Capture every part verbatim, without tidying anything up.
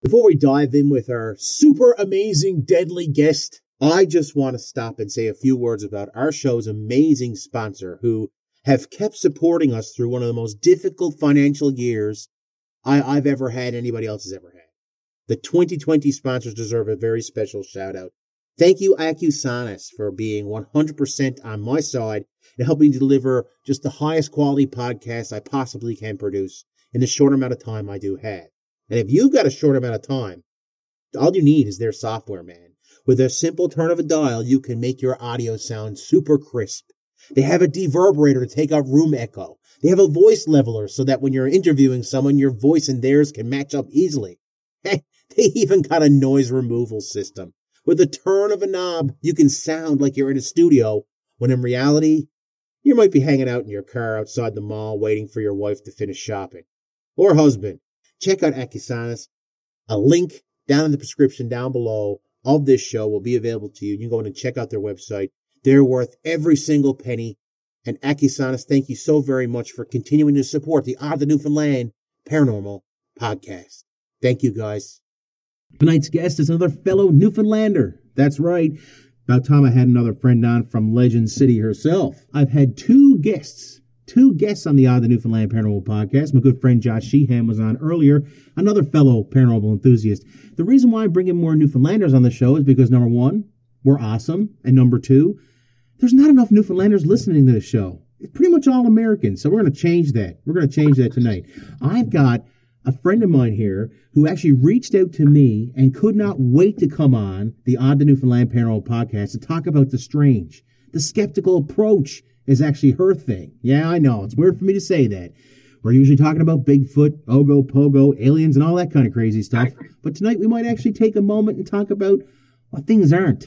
Before we dive in with our super amazing, deadly guest, I just want to stop and say a few words about our show's amazing sponsor who have kept supporting us through one of the most difficult financial years I, I've ever had, anybody else has ever had. The twenty twenty sponsors deserve a very special shout out. Thank you, Acusanis, for being one hundred percent on my side and helping deliver just the highest quality podcast I possibly can produce in the short amount of time I do have. And if you've got a short amount of time, all you need is their software, man. With a simple turn of a dial, you can make your audio sound super crisp. They have a deverberator to take out room echo. They have a voice leveler so that when you're interviewing someone, your voice and theirs can match up easily. Hey, they even got a noise removal system. With a turn of a knob, you can sound like you're in a studio, when in reality, you might be hanging out in your car outside the mall waiting for your wife to finish shopping. Or husband. Check out Acusanis. A link down in the description down below of this show will be available to you. You can go in and check out their website. They're worth every single penny. And Acusanis, thank you so very much for continuing to support the Odd the Newfoundland Paranormal Podcast. Thank you, guys. Tonight's guest is another fellow Newfoundlander. That's right. About time I had another friend on from Legend City herself. I've had two guests. Two guests on the Odd the Newfoundland Paranormal Podcast. My good friend Josh Sheehan was on earlier, another fellow paranormal enthusiast. The reason why I bring in more Newfoundlanders on the show is because, number one, we're awesome, and number two, there's not enough Newfoundlanders listening to the show. It's pretty much all Americans, so we're going to change that. We're going to change that tonight. I've got a friend of mine here who actually reached out to me and could not wait to come on the Odd the Newfoundland Paranormal Podcast to talk about the strange. The skeptical approach is actually her thing. Yeah, I know. It's weird for me to say that. We're usually talking about Bigfoot, Ogo, Pogo, aliens, and all that kind of crazy stuff. But tonight we might actually take a moment and talk about what things aren't.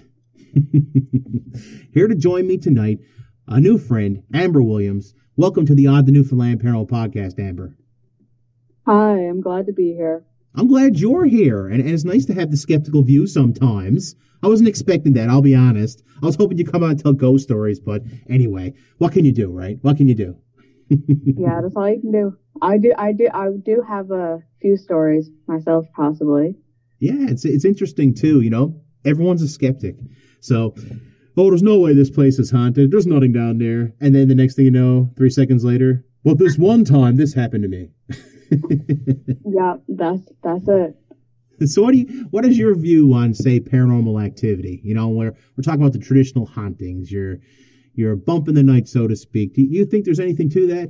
Here to join me tonight, a new friend, Amber Williams. Welcome to the Odd the Newfoundland Paranormal Podcast, Amber. Hi, I'm glad to be here. I'm glad you're here, and, and it's nice to have the skeptical view sometimes. I wasn't expecting that, I'll be honest. I was hoping you'd come on and tell ghost stories, but anyway, what can you do, right? What can you do? Yeah, that's all you can do. I do, I do, I do have a few stories myself, possibly. Yeah, it's it's interesting too. You know, everyone's a skeptic, so oh, there's no way this place is haunted. There's nothing down there, and then the next thing you know, three seconds later, well, this one time this happened to me. Yeah, that's that's it. So what do you, what is your view on, say, paranormal activity? You know, we're we're talking about the traditional hauntings, your your bump in the night, so to speak. Do you think there's anything to that?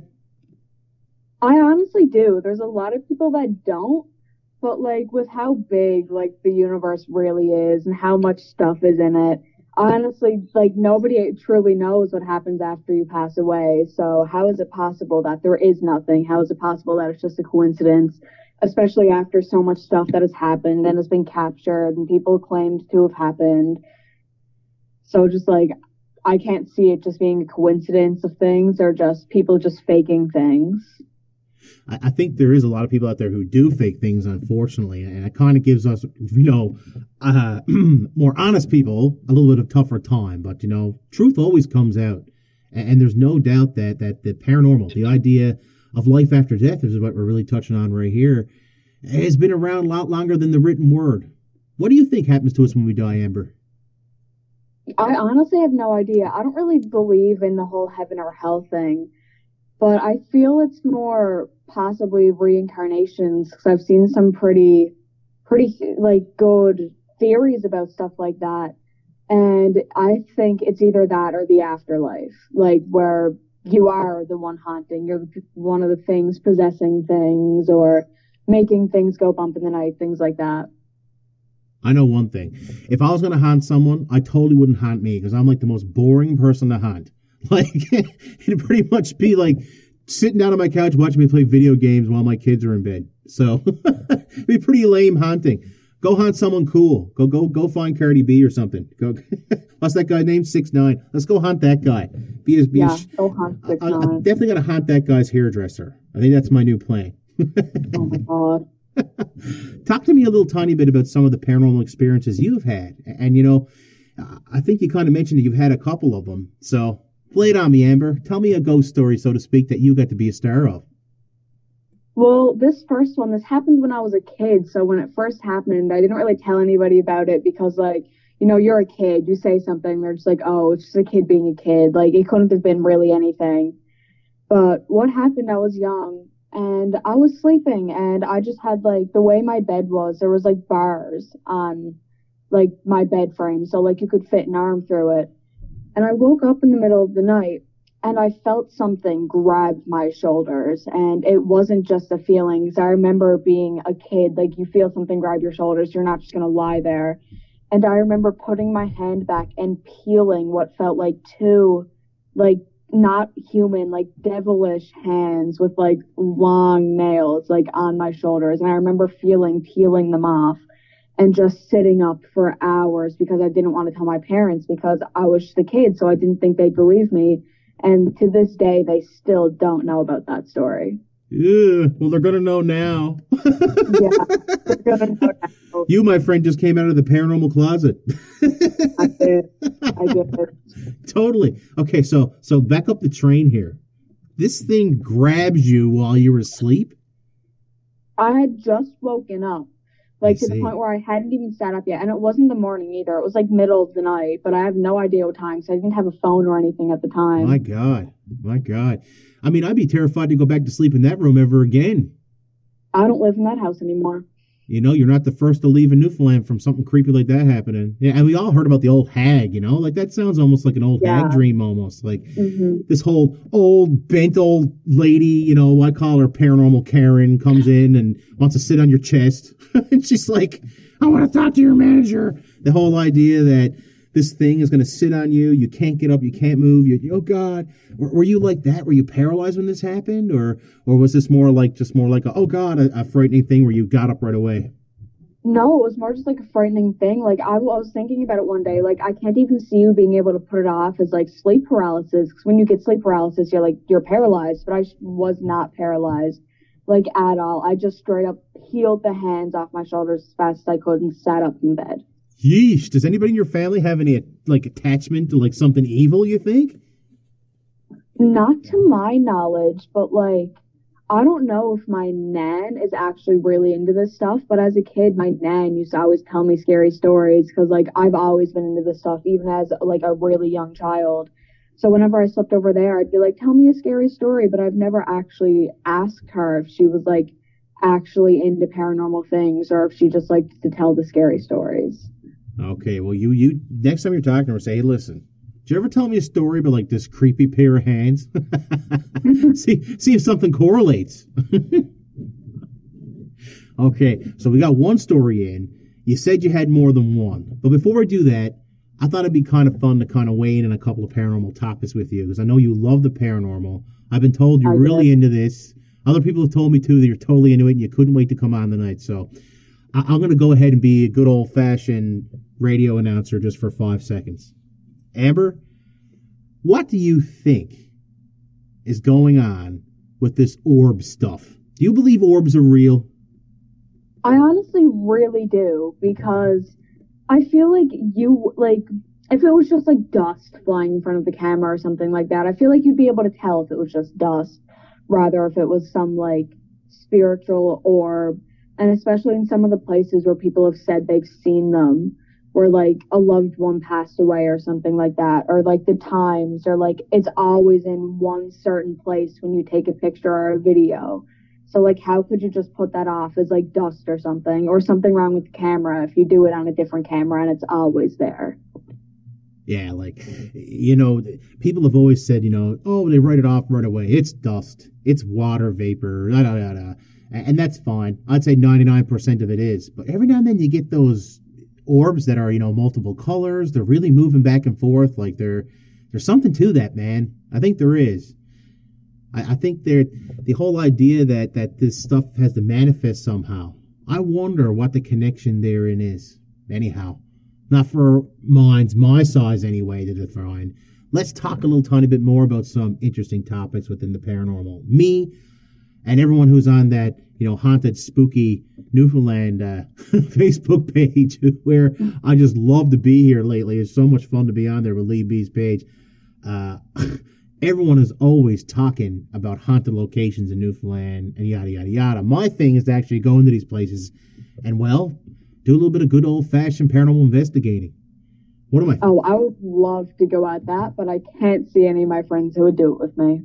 I honestly do. There's a lot of people that don't, but like with how big like the universe really is and how much stuff is in it, honestly, like nobody truly knows what happens after you pass away. So how is it possible that there is nothing? How is it possible that it's just a coincidence? Especially after so much stuff that has happened and has been captured and people claimed to have happened. So just like, I can't see it just being a coincidence of things or just people just faking things. I, I think there is a lot of people out there who do fake things, unfortunately, and it kind of gives us, you know, uh, more honest people a little bit of tougher time. But, you know, truth always comes out. And, and there's no doubt that, that the paranormal, the idea of life after death, this is what we're really touching on right here, has been around a lot longer than the written word. What do you think happens to us when we die, Amber? I honestly have no idea. I don't really believe in the whole heaven or hell thing, but I feel it's more possibly reincarnations because I've seen some pretty, pretty like good theories about stuff like that. And I think it's either that or the afterlife, like where you are the one haunting, you're one of the things possessing things or making things go bump in the night, things like that. I know one thing. If I was going to haunt someone, I totally wouldn't haunt me because I'm like the most boring person to haunt. Like, it'd pretty much be like sitting down on my couch watching me play video games while my kids are in bed. So it'd be pretty lame haunting. Go hunt someone cool. Go, go, go find Cardi B or something. Go. What's that guy named? six nine Let's go hunt that guy. Be as, be yeah, as, go hunt six I, nine I definitely got to hunt that guy's hairdresser. I think that's my new plan. Oh my God. Talk to me a little tiny bit about some of the paranormal experiences you've had. And, you know, I think you kind of mentioned that you've had a couple of them. So lay it on me, Amber. Tell me a ghost story, so to speak, that you got to be a star of. Well, this first one, this happened when I was a kid. So when it first happened, I didn't really tell anybody about it because, like, you know, you're a kid. You say something, they're just like, oh, it's just a kid being a kid. Like, it couldn't have been really anything. But what happened, I was young and I was sleeping and I just had, like, the way my bed was, there was, like, bars on, like, my bed frame. So, like, you could fit an arm through it. And I woke up in the middle of the night and I felt something grab my shoulders. And it wasn't just a feeling. 'Cause I remember being a kid, like you feel something grab your shoulders, you're not just going to lie there. And I remember putting my hand back and peeling what felt like two, like not human, like devilish hands with like long nails, like on my shoulders. And I remember feeling peeling them off and just sitting up for hours because I didn't want to tell my parents because I was just a kid, so I didn't think they'd believe me. And to this day, they still don't know about that story. Yeah, well, they're going to know now. Yeah, they're gonna know now. You, my friend, just came out of the paranormal closet. I did. I did. Totally. Okay, so so back up the train here. This thing grabs you while you were asleep? I had just woken up. Like, I to see. the point where I hadn't even sat up yet. And it wasn't the morning either. It was, like, middle of the night. But I have no idea what time, so I didn't have a phone or anything at the time. My God. My God. I mean, I'd be terrified to go back to sleep in that room ever again. I don't live in that house anymore. You know, you're not the first to leave in Newfoundland from something creepy like that happening. Yeah, and we all heard about the old hag, you know? Like, that sounds almost like an old Yeah. hag dream almost. Like, hmm this whole old, bent old lady, you know, I call her Paranormal Karen, comes in and wants to sit on your chest. And she's like, I want to talk to your manager. The whole idea that this thing is going to sit on you. You can't get up. You can't move. You, oh, God. Were, were you like that? Were you paralyzed when this happened? Or or was this more like, just more like, a, oh, God, a, a frightening thing where you got up right away? No, it was more just like a frightening thing. Like, I, I was thinking about it one day. Like, I can't even see you being able to put it off as, like, sleep paralysis. Because when you get sleep paralysis, you're, like, you're paralyzed. But I sh- was not paralyzed, like, at all. I just straight up peeled the hands off my shoulders as fast as I could and sat up in bed. Yeesh. Does anybody in your family have any, like, attachment to, like, something evil, you think? Not to my knowledge, but, like, I don't know if my nan is actually really into this stuff, but as a kid, my nan used to always tell me scary stories because, like, I've always been into this stuff, even as, like, a really young child. So whenever I slept over there, I'd be like, tell me a scary story, but I've never actually asked her if she was, like, actually into paranormal things or if she just liked to tell the scary stories. Okay, well, you, you next time you're talking to her, say, hey, listen, did you ever tell me a story about, like, this creepy pair of hands? see, see if something correlates. Okay, so we got one story in. You said you had more than one. But before I do that, I thought it'd be kind of fun to kind of weigh in on a couple of paranormal topics with you, because I know you love the paranormal. I've been told you're I really did. into this. Other people have told me, too, that you're totally into it and you couldn't wait to come on tonight. So I- I'm going to go ahead and be a good old-fashioned radio announcer just for five seconds. Amber, what do you think is going on with this orb stuff? Do you believe orbs are real? I honestly really do because I feel like you, like, if it was just like dust flying in front of the camera or something like that, I feel like you'd be able to tell if it was just dust rather if it was some like spiritual orb. And especially in some of the places where people have said they've seen them, where like a loved one passed away or something like that, or like the times, or like it's always in one certain place when you take a picture or a video. So like how could you just put that off as like dust or something, or something wrong with the camera if you do it on a different camera and it's always there? Yeah, like, you know, people have always said, you know, oh, they write it off right away. It's dust. It's water vapor. Da, da, da, da. And that's fine. I'd say ninety-nine percent of it is. But every now and then you get those orbs that are, you know, multiple colors. They're really moving back and forth. Like, they're, there's something to that, man. I think there is. I, I think there, the whole idea that, that this stuff has to manifest somehow. I wonder what the connection therein is. Anyhow. Not for minds my size anyway to define. Let's talk a little tiny bit more about some interesting topics within the paranormal. Me and everyone who's on that, you know, haunted, spooky Newfoundland uh, Facebook page, where I just love to be here lately. It's so much fun to be on there with Lee B's page. Uh, everyone is always talking about haunted locations in Newfoundland and yada, yada, yada. My thing is to actually go into these places and, well, do a little bit of good old-fashioned paranormal investigating. What am I? Oh, I would love to go at that, but I can't see any of my friends who would do it with me.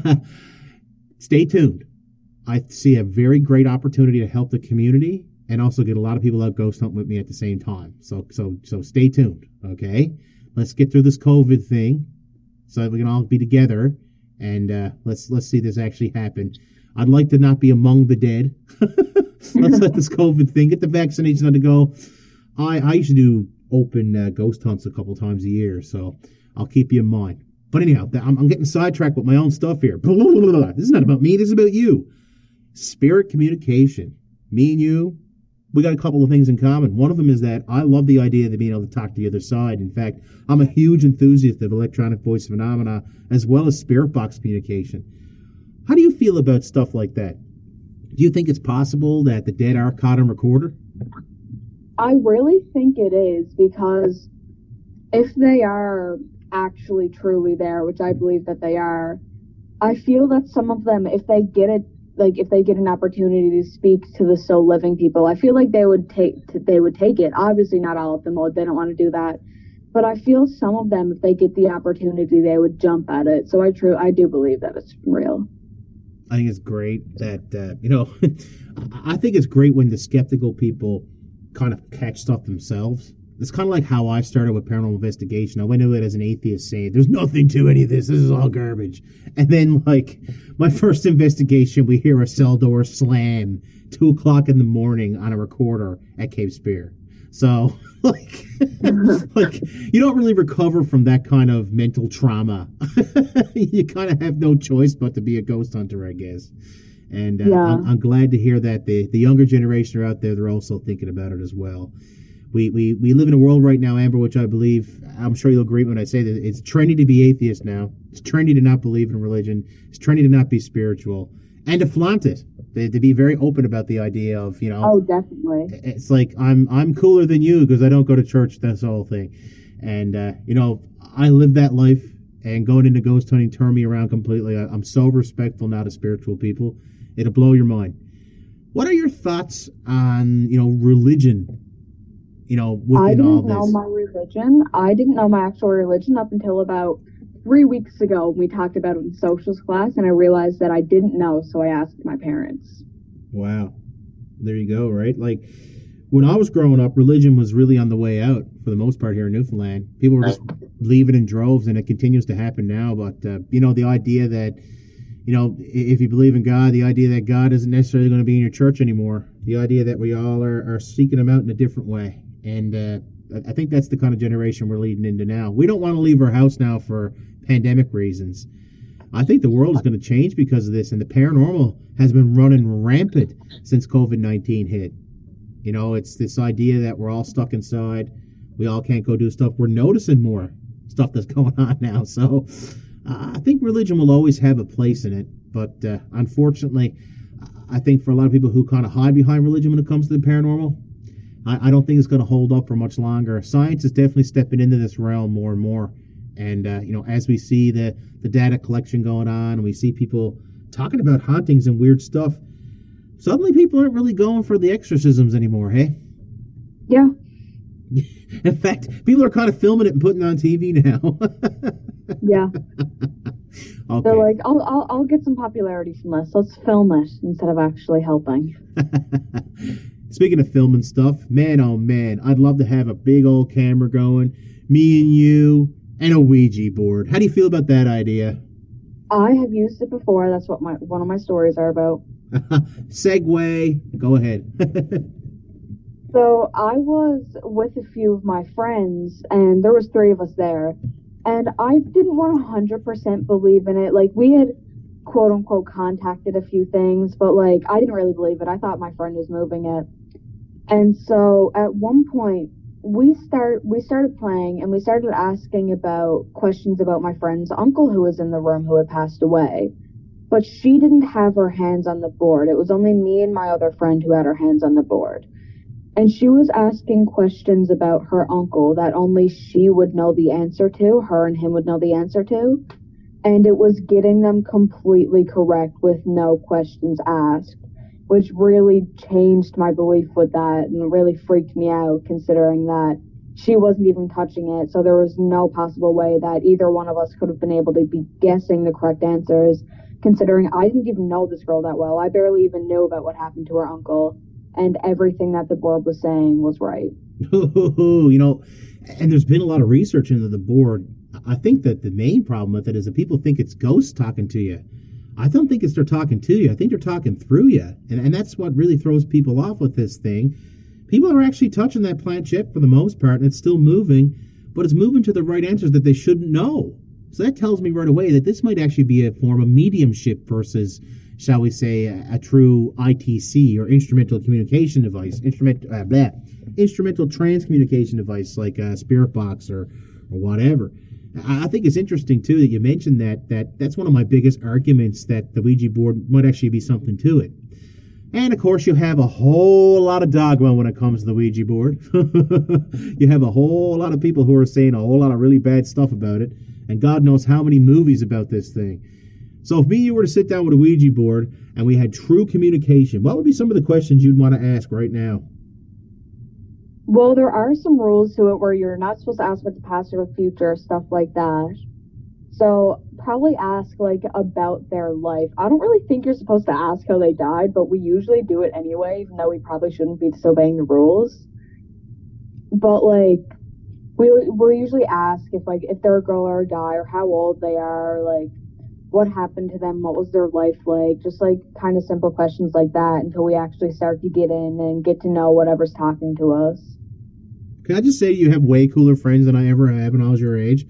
Stay tuned. I see a very great opportunity to help the community and also get a lot of people out ghost hunting with me at the same time. So, so, so stay tuned. Okay, let's get through this COVID thing so that we can all be together, and uh, let's let's see this actually happen. I'd like to not be among the dead. Let's let this COVID thing get the vaccination to go. I I used to do open uh, ghost hunts a couple times a year, so I'll keep you in mind. But anyhow, I'm, I'm getting sidetracked with my own stuff here. Blah, blah, blah, blah. This is not about me. This is about you. Spirit communication. Me and you, we got a couple of things in common. One of them is that I love the idea of being able to talk to the other side. In fact, I'm a huge enthusiast of electronic voice phenomena as well as spirit box communication. How do you feel about stuff like that? Do you think it's possible that the dead are caught on recorder? I really think it is, because if they are actually truly there, which I believe that they are, I feel that some of them, if they get it, like if they get an opportunity to speak to the still living people, I feel like they would take they would take it. Obviously, not all of them would; they don't want to do that. But I feel some of them, if they get the opportunity, they would jump at it. So I true I do believe that it's real. I think it's great that uh, you know. I think it's great when the skeptical people kind of catch stuff themselves. It's kind of like how I started with paranormal investigation. I went into it as an atheist saying, there's nothing to any of this. This is all garbage. And then, like, my first investigation, we hear a cell door slam two o'clock in the morning on a recorder at Cape Spear. So, like, like you don't really recover from that kind of mental trauma. You kind of have no choice but to be a ghost hunter, I guess. And uh, yeah. I'm, I'm glad to hear that the, the younger generation are out there. They're also thinking about it as well. We, we we live in a world right now, Amber, which I believe, I'm sure you'll agree when I say that it's trendy to be atheist now. It's trendy to not believe in religion. It's trendy to not be spiritual. And to flaunt it. To, to be very open about the idea of, you know. Oh, definitely. It's like, I'm I'm cooler than you because I don't go to church. That's the whole thing. And, uh, you know, I live that life. And going into ghost hunting turned me around completely. I, I'm so respectful now to spiritual people. It'll blow your mind. What are your thoughts on, you know, religion? You know, within I didn't all this. know my religion. I didn't know my actual religion up until about three weeks ago. We talked about it in socials class, and I realized that I didn't know, so I asked my parents. Wow. There you go, right? Like, when I was growing up, religion was really on the way out for the most part here in Newfoundland. People were just leaving in droves, and it continues to happen now. But, uh, you know, the idea that, you know, if you believe in God, the idea that God isn't necessarily going to be in your church anymore. The idea that we all are, are seeking him out in a different way. And uh, I think that's the kind of generation we're leading into now. We don't want to leave our house now for pandemic reasons. I think the world is going to change because of this, and the paranormal has been running rampant since COVID nineteen hit. You know, it's this idea that we're all stuck inside. We all can't go do stuff. We're noticing more stuff that's going on now. So uh, I think religion will always have a place in it. But uh, unfortunately, I think for a lot of people who kind of hide behind religion when it comes to the paranormal, I don't think it's going to hold up for much longer. Science is definitely stepping into this realm more and more. And, uh, you know, as we see the, the data collection going on, and we see people talking about hauntings and weird stuff, suddenly people aren't really going for the exorcisms anymore, hey? Yeah. In fact, people are kind of filming it and putting it on T V now. Yeah. Okay. They're like, I'll, I'll, I'll get some popularity from this. Let's film it instead of actually helping. Speaking of filming stuff, man, oh man, I'd love to have a big old camera going, me and you, and a Ouija board. How do you feel about that idea? I have used it before. That's what my one of my stories are about. Segue. Go ahead. So I was with a few of my friends, and there was three of us there, and I didn't one hundred percent believe in it. Like, we had quote-unquote contacted a few things, but, like, I didn't really believe it. I thought my friend was moving it. And so at one point, we start we started playing, and we started asking about questions about my friend's uncle who was in the room who had passed away. But she didn't have her hands on the board. It was only me and my other friend who had our hands on the board. And she was asking questions about her uncle that only she would know the answer to, her and him would know the answer to. and it was getting them completely correct with no questions asked, which really changed my belief with that and really freaked me out, considering that she wasn't even touching it, so there was no possible way that either one of us could have been able to be guessing the correct answers, considering I didn't even know this girl that well. I barely even knew about what happened to her uncle, and everything that the board was saying was right. You know, and there's been a lot of research into the board. I think that the main problem with it is that people think it's ghosts talking to you. I don't think it's they're talking to you. I think they're talking through you. And, and that's what really throws people off with this thing. People are actually touching that planchette for the most part, and it's still moving, but it's moving to the right answers that they shouldn't know. So that tells me right away that this might actually be a form of mediumship versus, shall we say, a, a true I T C or instrumental communication device, instrument, uh, blah, instrumental transcommunication device like a spirit box or, or whatever. I think it's interesting, too, that you mentioned that, that that's one of my biggest arguments, that the Ouija board might actually be something to it. And, of course, you have a whole lot of dogma when it comes to the Ouija board. You have a whole lot of people who are saying a whole lot of really bad stuff about it, and God knows how many movies about this thing. So if me and you were to sit down with a Ouija board and we had true communication, what would be some of the questions you'd want to ask right now? Well, there are some rules to it where you're not supposed to ask about the past or the future, stuff like that. So probably ask, like, about their life. I don't really think you're supposed to ask how they died, but we usually do it anyway, even though we probably shouldn't be disobeying the rules. But, like, we, we'll usually ask if, like, if they're a girl or a guy, or how old they are, like, what happened to them, what was their life like, just, like, kind of simple questions like that until we actually start to get in and get to know whatever's talking to us. Can I just say you have way cooler friends than I ever had when I was your age?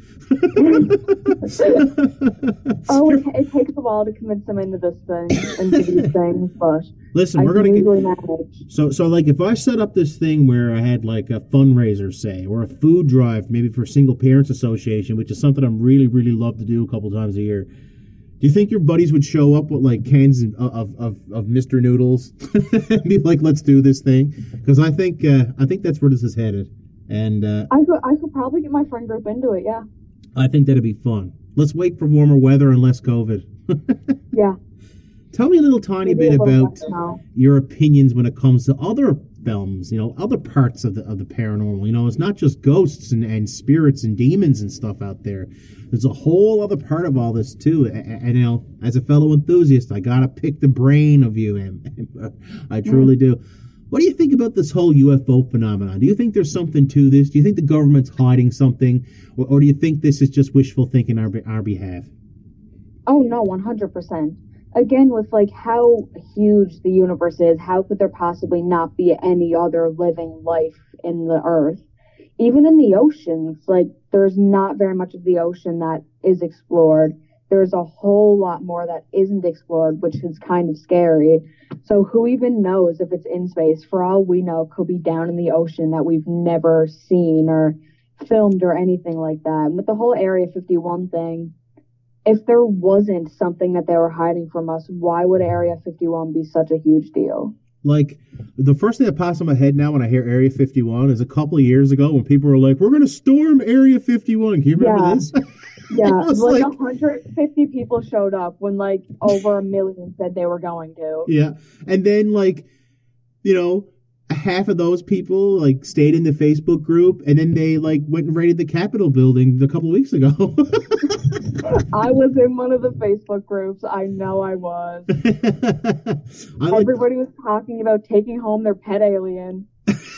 Oh, it, it takes a while to convince them into this thing, into these things, but listen, I we're gonna usually get, manage. So, so like if I set up this thing where I had like a fundraiser, say, or a food drive, maybe for Single Parents Association, which is something I'm really, really love to do a couple times a year. Do you think your buddies would show up with like cans of of, of, of Mister Noodles and be like, "Let's do this thing"? Because I think uh, I think that's where this is headed. And uh, I could I could probably get my friend group into it. Yeah. I think that'd be fun. Let's wait for warmer weather and less COVID. Yeah. Tell me a little tiny Maybe bit a little about your opinions when it comes to other films, you know, other parts of the of the paranormal. You know, it's not just ghosts and, and spirits and demons and stuff out there. There's a whole other part of all this too. And, and you know, as a fellow enthusiast, I gotta pick the brain of you, and I truly do. What do you think about this whole U F O phenomenon? Do you think there's something to this? Do you think the government's hiding something? Or, or do you think this is just wishful thinking on our, our behalf? Oh, no, one hundred percent. Again, with, like, how huge the universe is, how could there possibly not be any other living life in the earth? Even in the oceans, like, there's not very much of the ocean that is explored. There's a whole lot more that isn't explored, which is kind of scary. So who even knows if it's in space? For all we know, it could be down in the ocean that we've never seen or filmed or anything like that. And with the whole Area fifty-one thing, if there wasn't something that they were hiding from us, why would Area fifty-one be such a huge deal? Like, the first thing that pops in my head now when I hear Area fifty-one is a couple of years ago when people were like, we're going to storm Area fifty-one. Can you remember yeah. this? Yeah, like, like one hundred fifty people showed up when, like, over a million said they were going to. Yeah, and then, like, you know, half of those people, like, stayed in the Facebook group, and then they, like, went and raided the Capitol building a couple of weeks ago. I was in one of the Facebook groups. I know I was. I like, Everybody was talking about taking home their pet alien.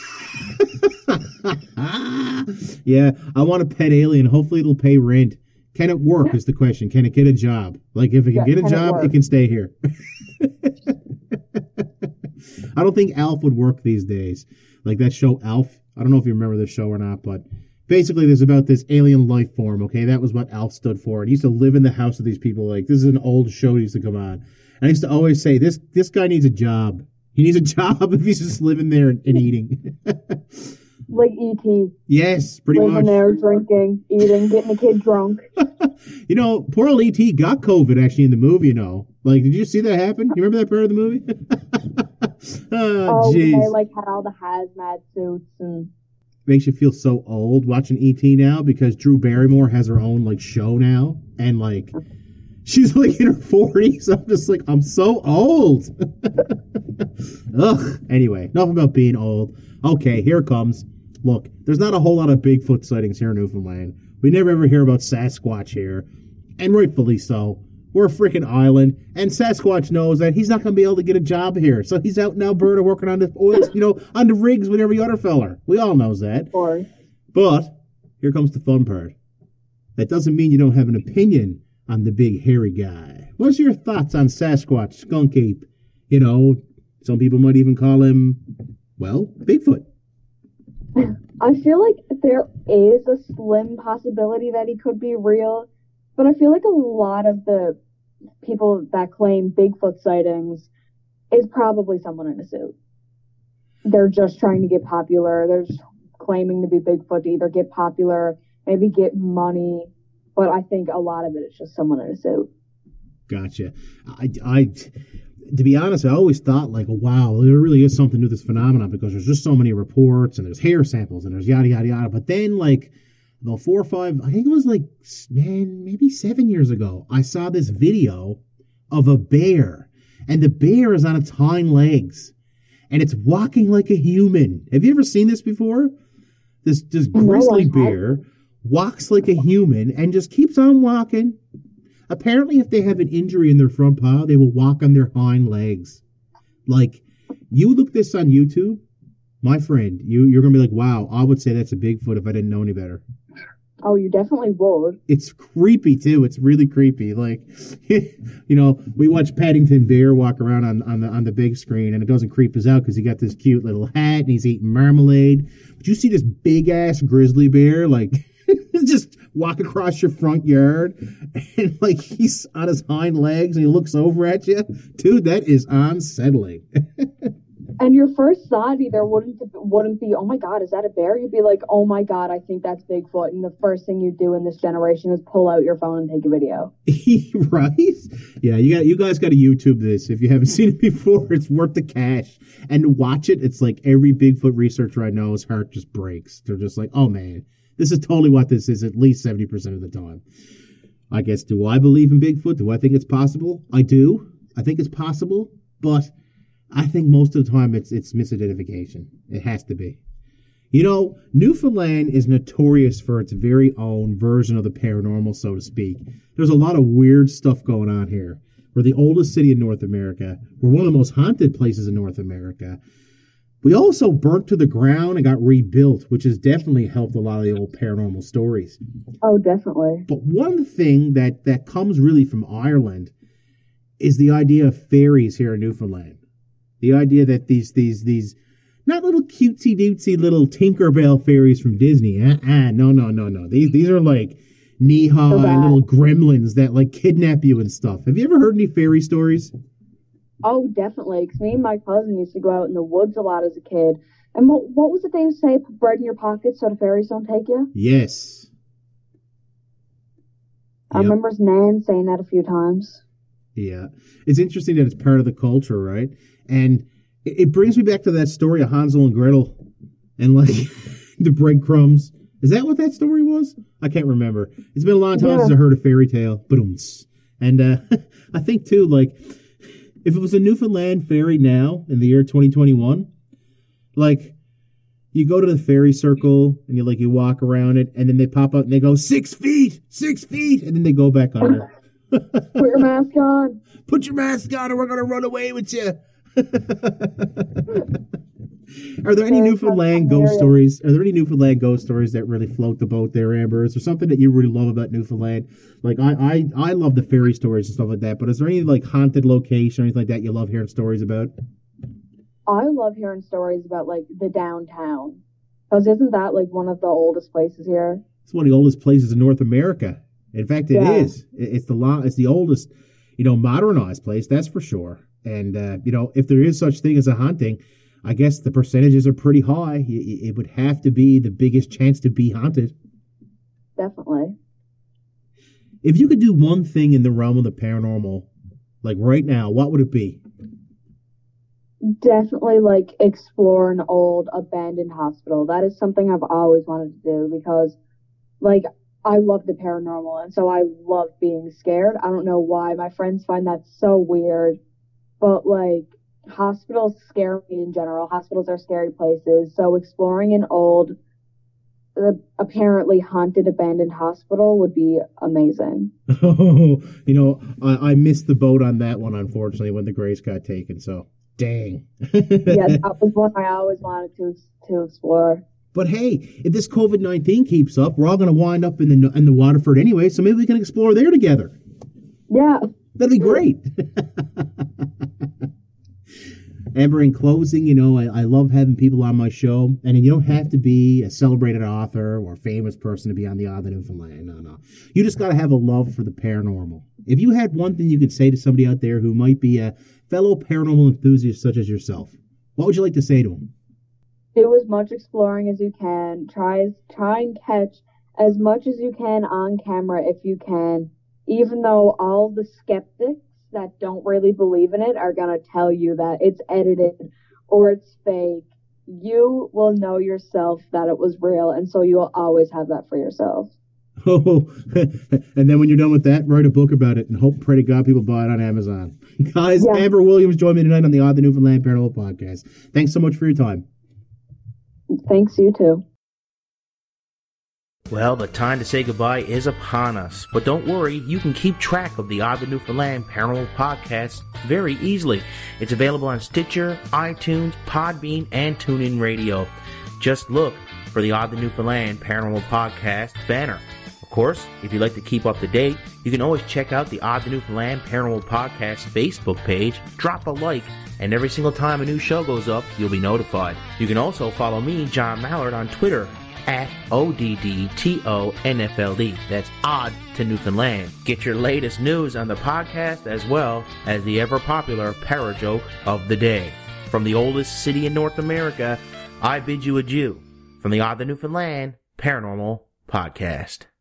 Yeah, I want a pet alien. Hopefully it'll pay rent. Can it work is the question. Can it get a job? Like, if it can yeah, get a can job, it, it can stay here. I don't think Alf would work these days. Like that show Alf. I don't know if you remember this show or not, but basically there's about this alien life form, okay? That was what Alf stood for. And he used to live in the house of these people. Like, this is an old show that used to come on. And I used to always say, this this guy needs a job. He needs a job if he's just living there and, and eating. Like E T Yes, pretty living much. Living there, drinking, eating, getting a kid drunk. You know, poor old E T got COVID actually in the movie, you know. Like, did you see that happen? You remember that part of the movie? Oh, jeez. Oh, they, like, had all the hazmat suits and... Makes you feel so old watching E T now because Drew Barrymore has her own, like, show now. And, like, She's like in her forties. I'm just like, I'm so old. Ugh. Anyway, enough about being old. Okay, here it comes. Look, there's not a whole lot of Bigfoot sightings here in Newfoundland. We never ever hear about Sasquatch here. And rightfully so. We're a freaking island, and Sasquatch knows that he's not going to be able to get a job here. So he's out in Alberta working on the oil, you know, on the rigs with every other feller. We all knows that. Or, But here comes the fun part. That doesn't mean you don't have an opinion on the big hairy guy. What's your thoughts on Sasquatch, Skunk Ape? You know, some people might even call him, well, Bigfoot. I feel like there is a slim possibility that he could be real, but I feel like a lot of the people that claim Bigfoot sightings is probably someone in a suit. They're just trying to get popular. They're just claiming to be Bigfoot to either get popular, maybe get money, but I think a lot of it is just someone in a suit. Gotcha. I, I, to be honest, I always thought like, wow, there really is something to this phenomenon because there's just so many reports and there's hair samples and there's yada, yada, yada. But then like about four or five, I think it was like, man, maybe seven years ago, I saw this video of a bear and the bear is on its hind legs and it's walking like a human. Have you ever seen this before? This, this grizzly No, bear walks like a human and just keeps on walking. Apparently, if they have an injury in their front paw, they will walk on their hind legs. Like, you look this on YouTube, my friend, you, you're going to be like, wow, I would say that's a Bigfoot if I didn't know any better. Oh, you definitely would. It's creepy, too. It's really creepy. Like, you know, we watch Paddington Bear walk around on, on, the, on the big screen, and it doesn't creep us out because he got this cute little hat, and he's eating marmalade. But you see this big-ass grizzly bear, like, just walk across your front yard, and, like, he's on his hind legs, and he looks over at you. Dude, that is unsettling. And your first thought either wouldn't wouldn't be, oh my God, is that a bear? You'd be like, oh my God, I think that's Bigfoot. And the first thing you do in this generation is pull out your phone and take a video. Right? Yeah, you got you guys got to YouTube this. If you haven't seen it before, it's worth the cash. And to watch it, it's like every Bigfoot researcher I know, his heart just breaks. They're just like, oh man, this is totally what this is at least seventy percent of the time. I guess, do I believe in Bigfoot? Do I think it's possible? I do. I think it's possible, but I think most of the time it's it's misidentification. It has to be. You know, Newfoundland is notorious for its very own version of the paranormal, so to speak. There's a lot of weird stuff going on here. We're the oldest city in North America. We're one of the most haunted places in North America. We also burnt to the ground and got rebuilt, which has definitely helped a lot of the old paranormal stories. Oh, definitely. But one thing that, that comes really from Ireland is the idea of fairies here in Newfoundland. The idea that these, these, these, not little cutesy dootsy little Tinkerbell fairies from Disney. Uh-uh, no, no, no, no. These, these are like knee-high little gremlins that like kidnap you and stuff. Have you ever heard any fairy stories? Oh, definitely. Because me and my cousin used to go out in the woods a lot as a kid. And what, what was it they would say? Put bread in your pocket so the fairies don't take you? Yes. I Yep. remember Nan saying that a few times. Yeah. It's interesting that it's part of the culture, right? And it, it brings me back to that story of Hansel and Gretel and like the breadcrumbs. Is that what that story was? I can't remember. It's been a long time Yeah. since I heard a fairy tale. Ba-dum-ts. And uh, I think, too, like, if it was a Newfoundland fairy now in the year twenty twenty-one, like, you go to the fairy circle and you like you walk around it and then they pop up and they go six feet, six feet, and then they go back under. Put your mask on. Put your mask on or we're going to run away with you. Are there any Newfoundland ghost stories? Are there any Newfoundland ghost stories that really float the boat there, Amber? Is there something that you really love about Newfoundland? Like, I, I, I love the fairy stories and stuff like that, but is there any, like, haunted location or anything like that you love hearing stories about? I love hearing stories about, like, the downtown. Because isn't that, like, one of the oldest places here? It's one of the oldest places in North America. In fact, it Yeah. is. It- It's the lo- It's the oldest, you know, modernized place, that's for sure. And, uh, you know, if there is such thing as a haunting, I guess the percentages are pretty high. It, it would have to be the biggest chance to be haunted. Definitely. If you could do one thing in the realm of the paranormal, like right now, what would it be? Definitely, like, explore an old abandoned hospital. That is something I've always wanted to do because, like, I love the paranormal, and so I love being scared. I don't know why. My friends find that so weird, but like hospitals scare me in general. Hospitals are scary places. So exploring an old, uh, apparently haunted, abandoned hospital would be amazing. Oh, you know, I, I missed the boat on that one, unfortunately, when the Grace got taken. So, dang. Yes, that was one I always wanted to to explore. But hey, if this COVID nineteen keeps up, we're all going to wind up in the in the Waterford anyway, so maybe we can explore there together. Yeah. That'd be great. Amber, in closing, you know, I, I love having people on my show, and you don't have to be a celebrated author or famous person to be on the Odd in Newfoundland. No, no. You just got to have a love for the paranormal. If you had one thing you could say to somebody out there who might be a fellow paranormal enthusiast such as yourself, what would you like to say to them? Do as much exploring as you can. Try try and catch as much as you can on camera if you can, even though all the skeptics that don't really believe in it are going to tell you that it's edited or it's fake. You will know yourself that it was real, and so you will always have that for yourself. Oh, and then when you're done with that, write a book about it and hope, pray to God, people buy it on Amazon. Guys, yeah. Amber Williams joined me tonight on the Odd in Newfoundland Paranormal Podcast. Thanks so much for your time. Thanks, you too. Well, the time to say goodbye is upon us, but don't worry, you can keep track of the Odd in Newfoundland Paranormal Podcast very easily. It's available on Stitcher, iTunes, Podbean, and TuneIn Radio. Just look for the Odd in Newfoundland Paranormal Podcast banner. Of course, if you'd like to keep up to date, you can always check out the Odd in Newfoundland Paranormal Podcast Facebook page, drop a like, and every single time a new show goes up, you'll be notified. You can also follow me, John Mallard, on Twitter at O D D T O N F L D. That's Odd to Newfoundland. Get your latest news on the podcast as well as the ever-popular Parajoke of the Day. From the oldest city in North America, I bid you adieu from the Odd to Newfoundland Paranormal Podcast.